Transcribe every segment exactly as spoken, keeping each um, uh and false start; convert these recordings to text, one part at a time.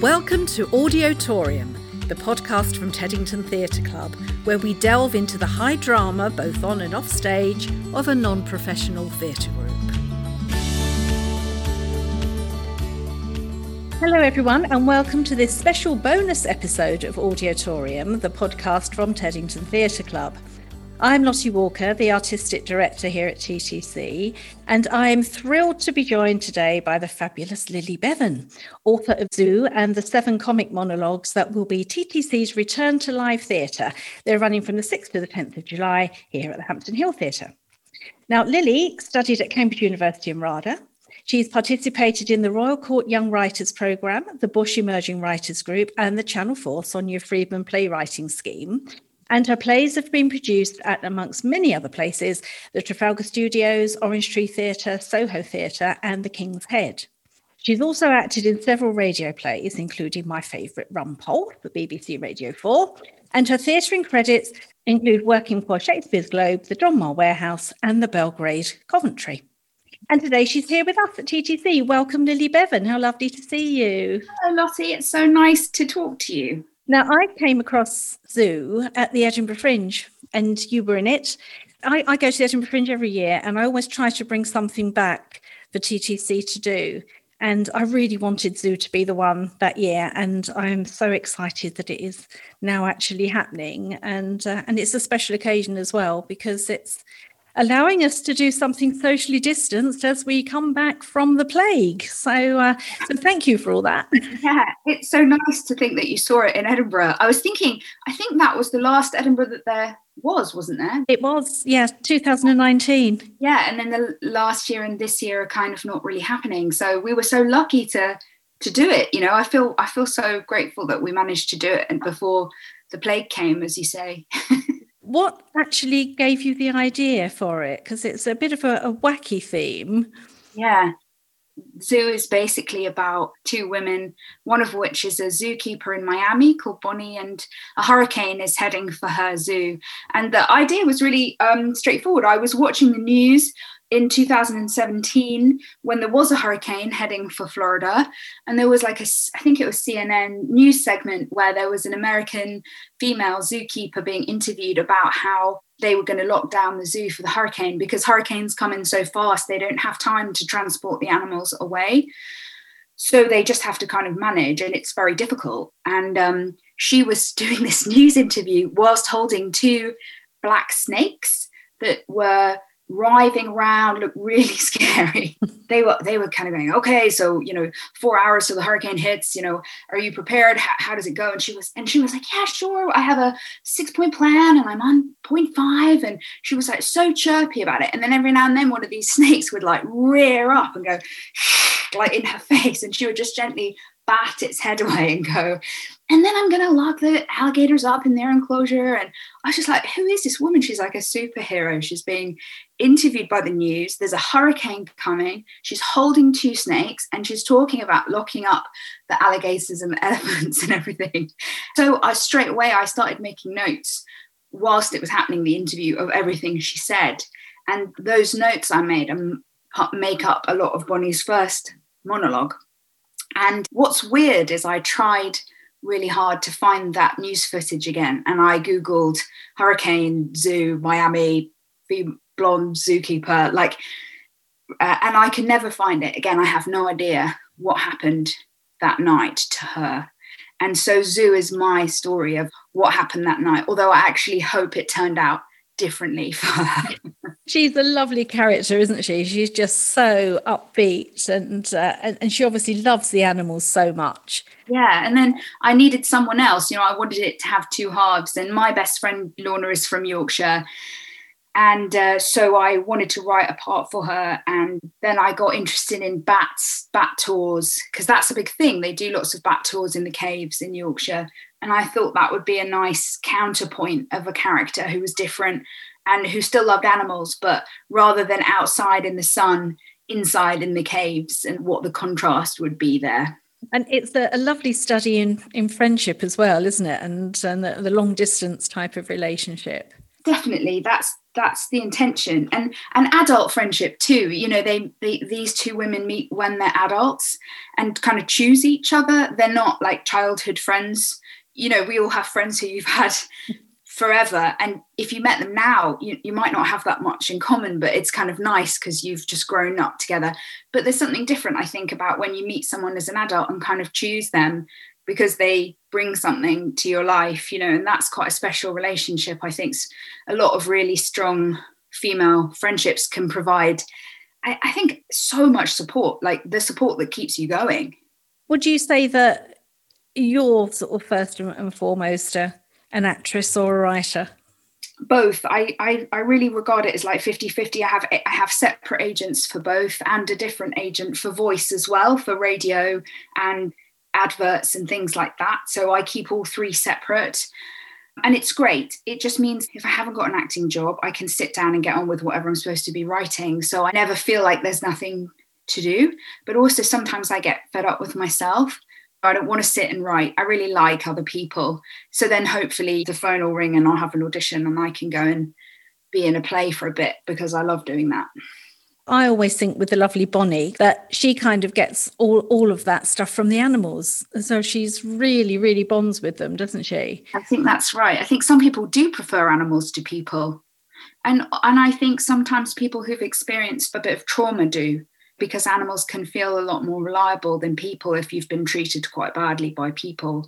Welcome to Audiotorium, the podcast from Teddington Theatre Club, where we delve into the high drama, both on and off stage, of a non-professional theatre group. Hello everyone, and welcome to this special bonus episode of Audiotorium, the podcast from Teddington Theatre Club. I'm Lottie Walker, the Artistic Director here at T T C, and I'm thrilled to be joined today by the fabulous Lily Bevan, author of Zoo and the seven comic monologues that will be T T C's return to live theatre. They're running from the sixth to the tenth of July here at the Hampton Hill Theatre. Now, Lily studied at Cambridge University in RADA. She's participated in the Royal Court Young Writers Programme, the Bush Emerging Writers Group, and the Channel four Sonia Friedman Playwriting Scheme. And her plays have been produced at, amongst many other places, the Trafalgar Studios, Orange Tree Theatre, Soho Theatre, and the King's Head. She's also acted in several radio plays, including my favourite Rumpole for B B C Radio four. And her theatrine credits include working for Shakespeare's Globe, the Donmar Warehouse, and the Belgrade Coventry. And today she's here with us at T T C. Welcome, Lily Bevan. How lovely to see you. Hello, Lottie. It's so nice to talk to you. Now, I came across Zoo at the Edinburgh Fringe, and you were in it. I, I go to the Edinburgh Fringe every year, and I always try to bring something back for T T C to do. And I really wanted Zoo to be the one that year, and I'm so excited that it is now actually happening. And uh, and it's a special occasion as well, because it's allowing us to do something socially distanced as we come back from the plague. So, uh, so thank you for all that. Yeah, it's so nice to think that you saw it in Edinburgh. I was thinking, I think that was the last Edinburgh that there was, wasn't there? It was, yeah, two thousand nineteen. Yeah, and then the last year and this year are kind of not really happening. So we were so lucky to to do it. You know, I feel I feel so grateful that we managed to do it and before the plague came, as you say. What actually gave you the idea for it? Because it's a bit of a, a wacky theme. Yeah. Zoo is basically about two women, one of which is a zookeeper in Miami called Bonnie, and a hurricane is heading for her zoo. And the idea was really um, straightforward. I was watching the news in two thousand seventeen when there was a hurricane heading for Florida, and there was like a, I think it was C N N news segment where there was an American female zookeeper being interviewed about how they were going to lock down the zoo for the hurricane because hurricanes come in so fast, they don't have time to transport the animals away. So they just have to kind of manage, and it's very difficult. And um, she was doing this news interview whilst holding two black snakes that were writhing around, looked really scary. They were they were kind of going, okay, so you know, four hours till the hurricane hits. You know, are you prepared? How, how does it go? And she was and she was like, yeah, sure. I have a six point plan, and I'm on point five. And she was like so chirpy about it. And then every now and then, one of these snakes would like rear up and go like in her face, and she would just gently bat its head away and go, and then I'm going to lock the alligators up in their enclosure. And I was just like, who is this woman? She's like a superhero. She's being interviewed by the news. There's a hurricane coming. She's holding two snakes, and she's talking about locking up the alligators and the elephants and everything. So I straight away, I started making notes whilst it was happening, the interview, of everything she said. And those notes I made um, make up a lot of Bonnie's first monologue. And what's weird is I tried really hard to find that news footage again. And I Googled hurricane, zoo, Miami, blonde zookeeper, like, uh, and I can never find it. Again, I have no idea what happened that night to her. And so Zoo is my story of what happened that night, although I actually hope it turned out differently for her. She's a lovely character, isn't she? She's just so upbeat, and, uh, and and she obviously loves the animals so much. Yeah, and then I needed someone else. You know, I wanted it to have two halves, and my best friend Lorna is from Yorkshire, and uh, so I wanted to write a part for her. And then I got interested in bats, bat tours, because that's a big thing. They do lots of bat tours in the caves in Yorkshire. And I thought that would be a nice counterpoint of a character who was different and who still loved animals, but rather than outside in the sun, inside in the caves, and what the contrast would be there. And it's a, a lovely study in, in friendship as well, isn't it? And, and the, the long distance type of relationship. definitely. That's that's the intention. And and adult friendship too. You know, they, they these two women meet when they're adults and kind of choose each other. They're not like childhood friends. You know, we all have friends who you've had forever, and if you met them now, you, you might not have that much in common, but it's kind of nice because you've just grown up together. But there's something different, I think, about when you meet someone as an adult and kind of choose them because they bring something to your life, you know, and that's quite a special relationship. I think a lot of really strong female friendships can provide, I, I think, so much support, like the support that keeps you going. Would you say that you're sort of first and foremost a, an actress or a writer? Both. I, I I really regard it as like fifty-fifty. I have I have separate agents for both and a different agent for voice as well, for radio and adverts and things like that. So I keep all three separate. And it's great. It just means if I haven't got an acting job, I can sit down and get on with whatever I'm supposed to be writing. So I never feel like there's nothing to do. But also sometimes I get fed up with myself. I don't want to sit and write. I really like other people. So then hopefully the phone will ring and I'll have an audition and I can go and be in a play for a bit because I love doing that. I always think with the lovely Bonnie that she kind of gets all, all of that stuff from the animals. So she's really, really bonds with them, doesn't she? I think that's right. I think some people do prefer animals to people. And, and I think sometimes people who've experienced a bit of trauma do, because animals can feel a lot more reliable than people if you've been treated quite badly by people.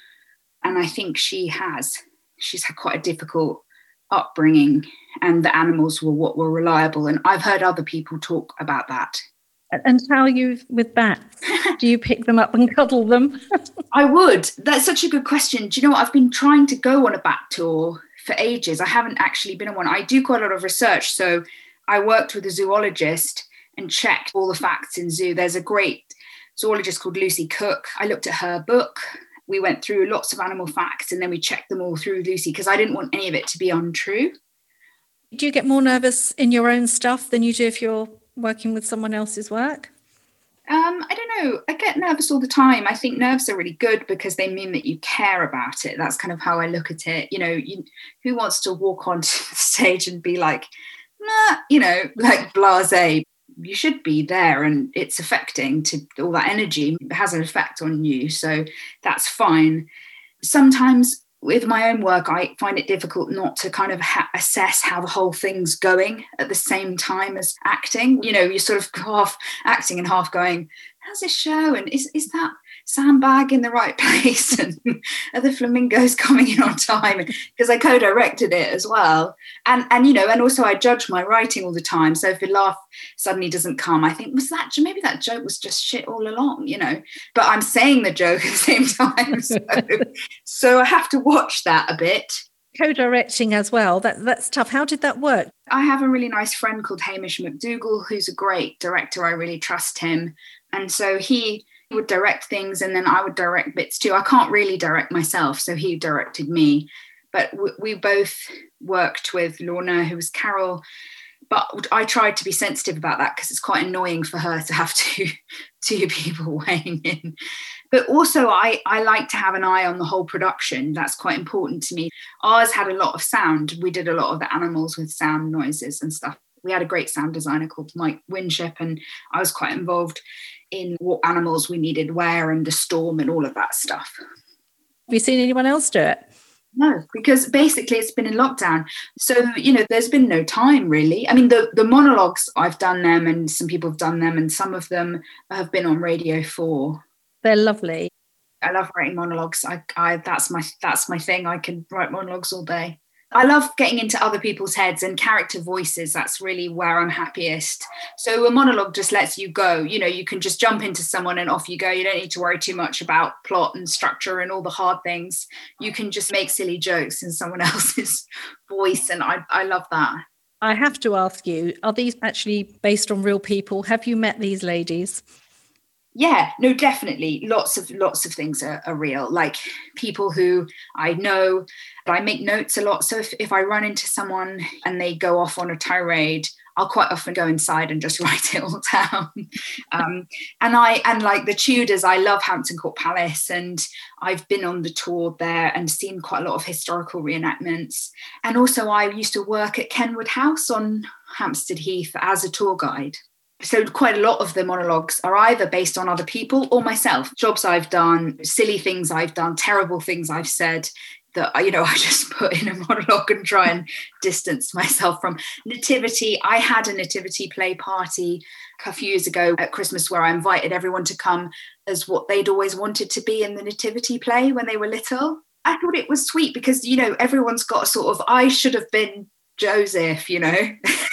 And I think she has. She's had quite a difficult upbringing, and the animals were what were reliable. And I've heard other people talk about that. And how are you with bats? Do you pick them up and cuddle them? I would. That's such a good question. Do you know what? I've been trying to go on a bat tour for ages. I haven't actually been on one. I do quite a lot of research. So I worked with a zoologist and checked all the facts in zoo. There's a great zoologist called Lucy Cook. I looked at her book. We went through lots of animal facts and then we checked them all through Lucy because I didn't want any of it to be untrue. Do you get more nervous in your own stuff than you do if you're working with someone else's work? Um, I don't know. I get nervous all the time. I think nerves are really good because they mean that you care about it. That's kind of how I look at it. You know, you, who wants to walk onto the stage and be like, nah, you know, like blasé? You should be there and it's affecting to all that energy. It has an effect on you. So that's fine. Sometimes with my own work, I find it difficult not to kind of ha- assess how the whole thing's going at the same time as acting. You know, you're sort of half acting and half going, how's this show? And is, is that sandbag in the right place? And are the flamingos coming in on time? Because I co-directed it as well. And, and, you know, and also I judge my writing all the time. So if a laugh suddenly doesn't come, I think, was that, maybe that joke was just shit all along, you know, but I'm saying the joke at the same time. So, so I have to watch that a bit. Co-directing as well, that that's tough. How did that work? I have a really nice friend called Hamish McDougall, who's a great director. I really trust him. And so he would direct things and then I would direct bits too. I can't really direct myself, so he directed me. But w- we both worked with Lorna, who was Carol, but I tried to be sensitive about that because it's quite annoying for her to have to two people weighing in. But also I, I like to have an eye on the whole production. That's quite important to me. Ours had a lot of sound. We did a lot of the animals with sound noises and stuff. We had a great sound designer called Mike Winship, and I was quite involved in what animals we needed where and the storm and all of that stuff. Have you seen anyone else do it? No, because basically it's been in lockdown. So, you know, there's been no time really. I mean, the, the monologues, I've done them and some people have done them and some of them have been on Radio four. They're lovely. I love writing monologues. I, I that's my that's my thing. I can write monologues all day. I love getting into other people's heads and character voices. That's really where I'm happiest. So a monologue just lets you go. You know, you can just jump into someone and off you go. You don't need to worry too much about plot and structure and all the hard things. You can just make silly jokes in someone else's voice. And I, I love that. I have to ask you, are these actually based on real people? Have you met these ladies? Yeah, no, definitely. Lots of lots of things are, are real, like people who I know. I make notes a lot. So if, if I run into someone and they go off on a tirade, I'll quite often go inside and just write it all down. um, and I and like the Tudors, I love Hampton Court Palace, and I've been on the tour there and seen quite a lot of historical reenactments. And also I used to work at Kenwood House on Hampstead Heath as a tour guide. So quite a lot of the monologues are either based on other people or myself, jobs I've done, silly things I've done, terrible things I've said that, you know, I just put in a monologue and try and distance myself from. Nativity, I had a nativity play party a few years ago at Christmas where I invited everyone to come as what they'd always wanted to be in the nativity play when they were little. I thought it was sweet because, you know, everyone's got a sort of, I should have been Joseph, you know.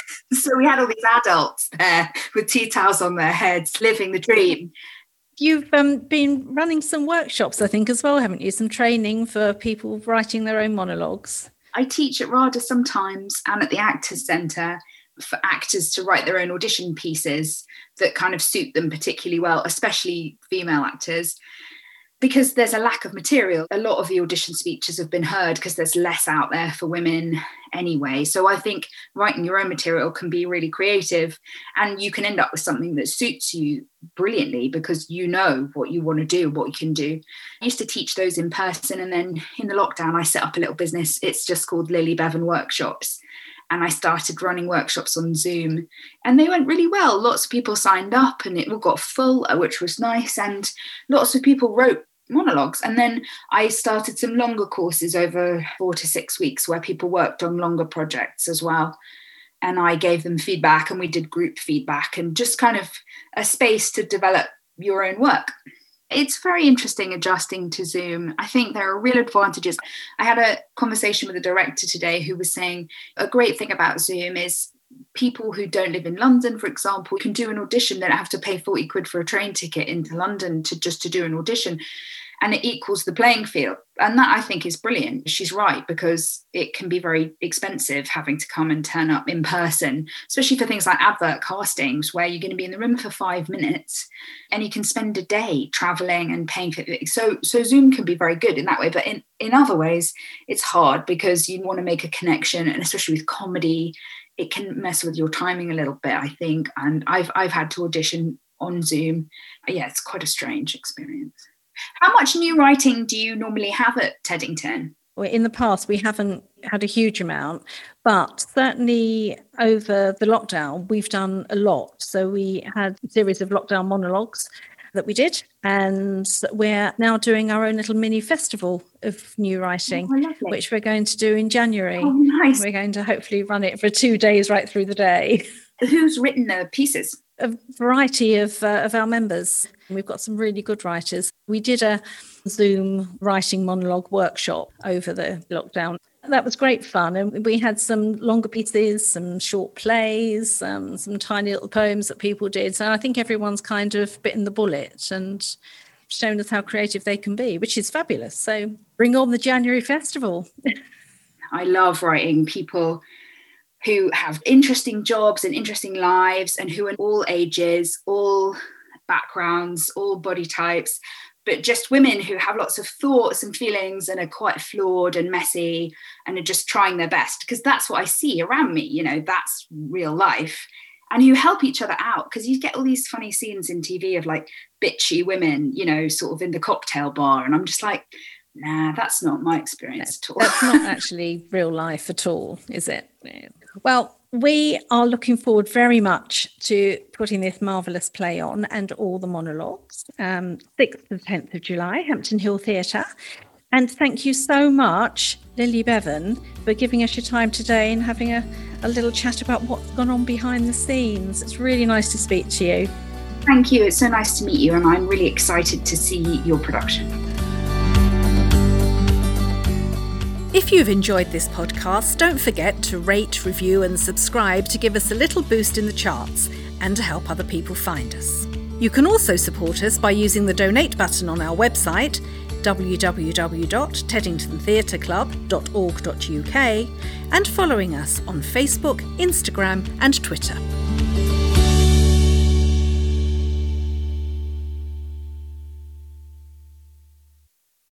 So we had all these adults there with tea towels on their heads, living the dream. You've um, been running some workshops, I think, as well, haven't you? Some training for people writing their own monologues. I teach at RADA sometimes and at the Actors Centre for actors to write their own audition pieces that kind of suit them particularly well, especially female actors, because there's a lack of material. A lot of the audition speeches have been heard because there's less out there for women anyway. So I think writing your own material can be really creative, and you can end up with something that suits you brilliantly because you know what you want to do, what you can do. I used to teach those in person, and then in the lockdown, I set up a little business. It's just called Lily Bevan Workshops. And I started running workshops on Zoom, and they went really well. Lots of people signed up and it all got full, which was nice. And lots of people wrote monologues. And then I started some longer courses over four to six weeks where people worked on longer projects as well. And I gave them feedback, and we did group feedback and just kind of a space to develop your own work. It's very interesting adjusting to Zoom. I think there are real advantages. I had a conversation with a director today who was saying a great thing about Zoom is people who don't live in London, for example, can do an audition. They don't have to pay forty quid for a train ticket into London to just to do an audition. And it equals the playing field. And that, I think, is brilliant. She's right, because it can be very expensive having to come and turn up in person, especially for things like advert castings, where you're going to be in the room for five minutes and you can spend a day traveling and paying for it. So, so Zoom can be very good in that way. But in, in other ways, it's hard because you want to make a connection. And especially with comedy, it can mess with your timing a little bit, I think. And I've I've had to audition on Zoom. Yeah, it's quite a strange experience. How much new writing do you normally have at Teddington? Well, in the past, we haven't had a huge amount, but certainly over the lockdown, we've done a lot. So we had a series of lockdown monologues that we did, and we're now doing our own little mini festival of new writing, oh, which we're going to do in January. Oh, nice. We're going to hopefully run it for two days right through the day. Who's written the pieces? A variety of uh, of our members. We've got some really good writers. We did a Zoom writing monologue workshop over the lockdown. That was great fun. And we had some longer pieces, some short plays, um, some tiny little poems that people did. So I think everyone's kind of bitten the bullet and shown us how creative they can be, which is fabulous. So bring on the January festival. I love writing people who have interesting jobs and interesting lives and who are all ages, all backgrounds, all body types, but just women who have lots of thoughts and feelings and are quite flawed and messy and are just trying their best, because that's what I see around me, you know, that's real life, and who help each other out, because you get all these funny scenes in T V of like bitchy women, you know, sort of in the cocktail bar, and I'm just like, nah, that's not my experience at all. That's not actually real life at all, is it? Well, we are looking forward very much to putting this marvellous play on and all the monologues, um, sixth to the tenth of July, Hampton Hill Theatre. And thank you so much, Lily Bevan, for giving us your time today and having a, a little chat about what's gone on behind the scenes. It's really nice to speak to you. Thank you. It's so nice to meet you, and I'm really excited to see your production. If you've enjoyed this podcast, don't forget to rate, review and subscribe to give us a little boost in the charts and to help other people find us. You can also support us by using the donate button on our website, w w w dot teddington theatre club dot org dot u k, and following us on Facebook, Instagram and Twitter.